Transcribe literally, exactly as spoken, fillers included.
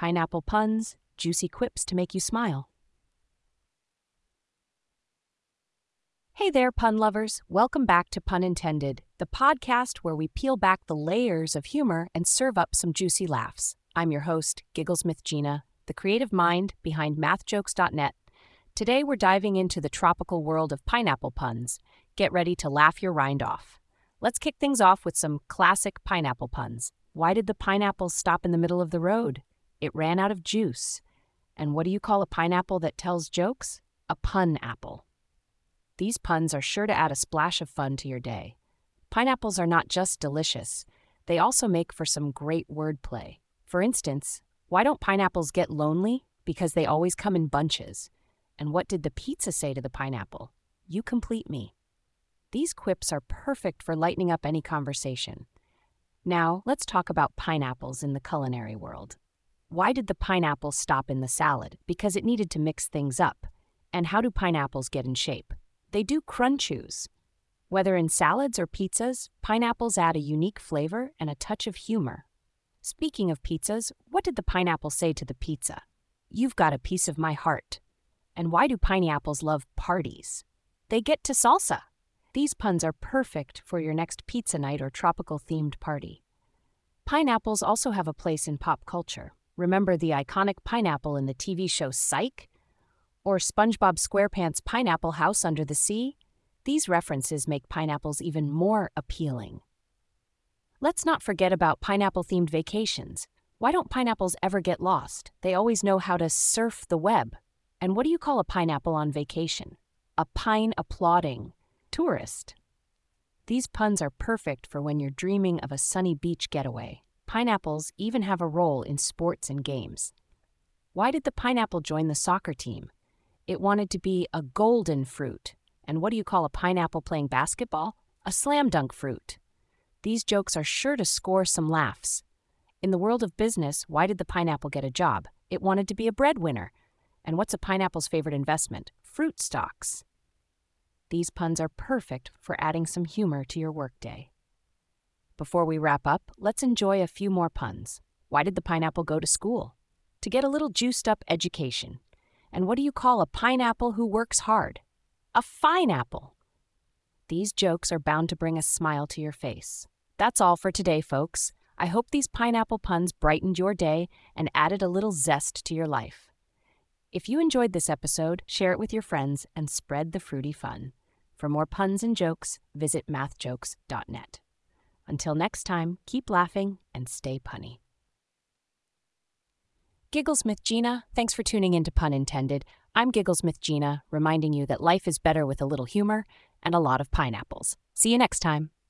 Pineapple puns, juicy quips to make you smile. Hey there, pun lovers. Welcome back to Pun Intended, the podcast where we peel back the layers of humor and serve up some juicy laughs. I'm your host, Gigglesmith Gina, the creative mind behind math jokes dot net. Today we're diving into the tropical world of pineapple puns. Get ready to laugh your rind off. Let's kick things off with some classic pineapple puns. Why did the pineapple stop in the middle of the road? It ran out of juice. And what do you call a pineapple that tells jokes? A pun apple. These puns are sure to add a splash of fun to your day. Pineapples are not just delicious, they also make for some great wordplay. For instance, why don't pineapples get lonely? Because they always come in bunches. And what did the pizza say to the pineapple? You complete me. These quips are perfect for lightening up any conversation. Now, let's talk about pineapples in the culinary world. Why did the pineapple stop in the salad? Because it needed to mix things up. And how do pineapples get in shape? They do crunchoos. Whether in salads or pizzas, pineapples add a unique flavor and a touch of humor. Speaking of pizzas, what did the pineapple say to the pizza? You've got a piece of my heart. And why do pineapples love parties? They get to salsa. These puns are perfect for your next pizza night or tropical-themed party. Pineapples also have a place in pop culture. Remember the iconic pineapple in the T V show Psych? Or SpongeBob SquarePants' Pineapple House Under the Sea? These references make pineapples even more appealing. Let's not forget about pineapple-themed vacations. Why don't pineapples ever get lost? They always know how to surf the web. And what do you call a pineapple on vacation? A pine-applauding tourist. These puns are perfect for when you're dreaming of a sunny beach getaway. Pineapples even have a role in sports and games. Why did the pineapple join the soccer team? It wanted to be a golden fruit. And what do you call a pineapple playing basketball? A slam dunk fruit. These jokes are sure to score some laughs. In the world of business, why did the pineapple get a job? It wanted to be a breadwinner. And what's a pineapple's favorite investment? Fruit stocks. These puns are perfect for adding some humor to your workday. Before we wrap up, let's enjoy a few more puns. Why did the pineapple go to school? To get a little juiced-up education. And what do you call a pineapple who works hard? A fine apple. These jokes are bound to bring a smile to your face. That's all for today, folks. I hope these pineapple puns brightened your day and added a little zest to your life. If you enjoyed this episode, share it with your friends and spread the fruity fun. For more puns and jokes, visit math jokes dot net. Until next time, keep laughing and stay punny. Gigglesmith Gina, thanks for tuning in to Pun Intended. I'm Gigglesmith Gina, reminding you that life is better with a little humor and a lot of pineapples. See you next time.